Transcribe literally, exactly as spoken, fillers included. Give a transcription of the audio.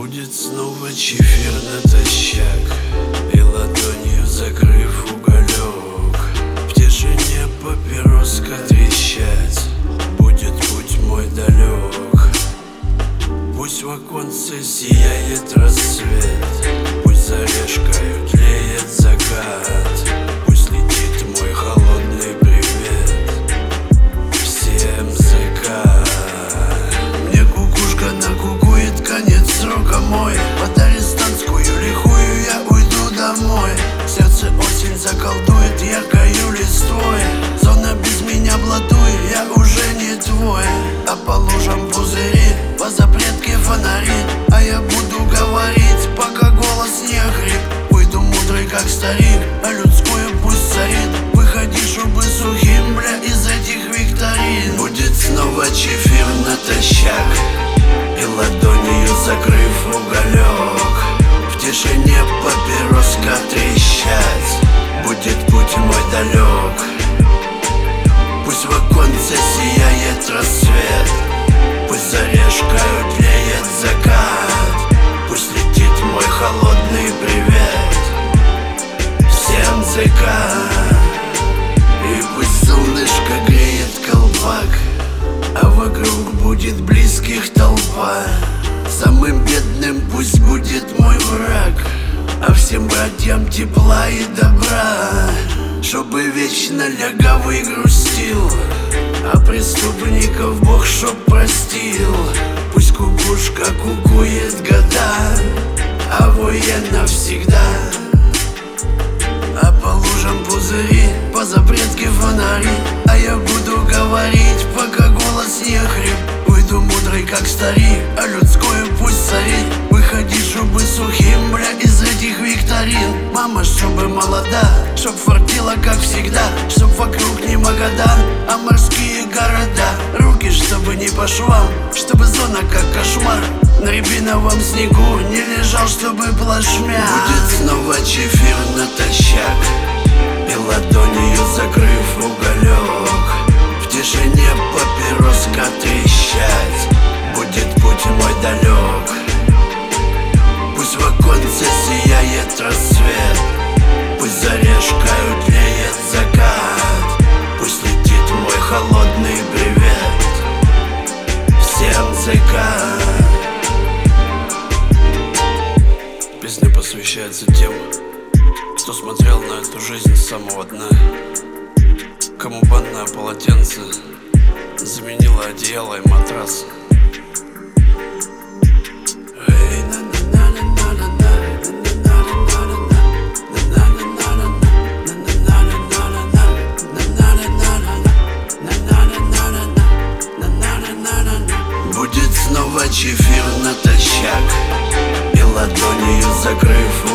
Будет снова чефир натощак, и ладонью закрыв уголек, в тишине папироска трещать. Будет путь мой далек. Пусть в оконце сияет рассвет, пусть за решкою тлеет закат, пусть летит мой холодный привет всем закат. Мне кукушка накукует, конец срока мой. Под арестантскую лихую я уйду домой. Сердце осень заколдует яркою листвой. Зона без меня блатует, я уже не твой. А по лужам пузыри, по запретке фонари, а я буду говорить, пока голос не охрип. Уйду мудрый, как старик, а людскую пусть царит. Выходи, чтобы сухим, бля, из этих викторин. Будет снова чефир натощак, и ладонью закрыв уголек, в тишине папироска трещать. Будет путь мой далек. Пусть в оконце сияет рассвет, пусть за решкою тлеет закат, пусть летит мой холодный привет всем закат. И пусть солнышко греет колпак, а вокруг будет близких толпа. Самым бедным пусть будет мой враг, а всем братьям тепла и добра. Чтобы вечно лягавый грустил, а преступников Бог чтоб простил. Пусть кукушка кукует года, а военно всегда. А по лужам пузыри, по запретке фонари, а я буду говорить, пока голос не хрип. Уйду мудрый, как старик, а людскую пусть царит. Выходи, чтобы сухим, бля, из этих викторин. Мама, чтобы молода, чтоб фартила, как всегда, чтоб вокруг не Магадан, а морские города. Руки, чтобы не по швам, чтобы зона, как кошмар, на рябиновом снегу не лежал, чтобы плашмя. Будет снова чефир натощак, и ладонью закрыв уголек, в тишине папироска трещать. Будет путь мой далек. Пусть в оконце сияет рассвет, пусть за решкою тлеет закат, пусть летит мой холодный привет всем закат. Песня посвящается тем, кто смотрел на эту жизнь с самого дна, кому банное полотенце заменило одеяло и матрас. Будет снова чефир натощак, и ладонью закрыв